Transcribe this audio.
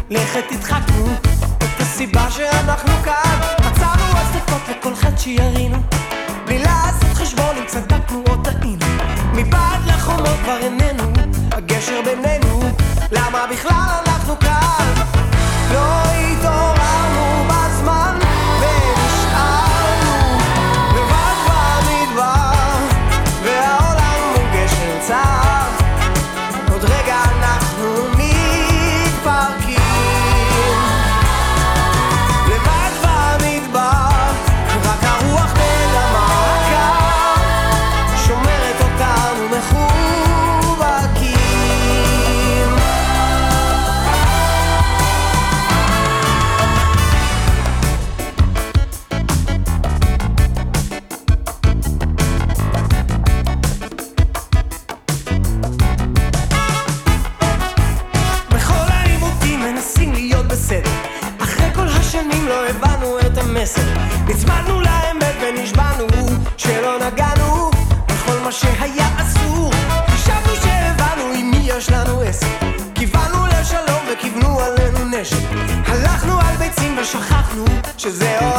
לכת תדחקנו את הסיבה שאנחנו כאן. מצאנו הצדקות לכל חטא שירינו, בלי לעשות חשבון אם צדקנו או טעינו. מבעד לחומות כבר איננו הגשר בינינו, למה בכלל אנחנו כאן? לא התעוררנו בזמן ונשארנו לבד במדבר, והעולם הוא גשר צר. עוד רגע אנחנו מתפרקים לבד במדבר, רק הרוח בדמה הקר שומרת אותנו מחובקים. בכל העימותים מנסים להיות בסדר, אחרי כל השנים לא הבנו את המסר. נצמדנו לאמת ונשבענו שלא נגענו בכל מה שהיה אסור. חשבנו שהבנו עם מי יש לנו עסק, כיוונו לשלום וכיוונו עלינו נשק. הלכנו על ביצים ושכחנו שזה עוד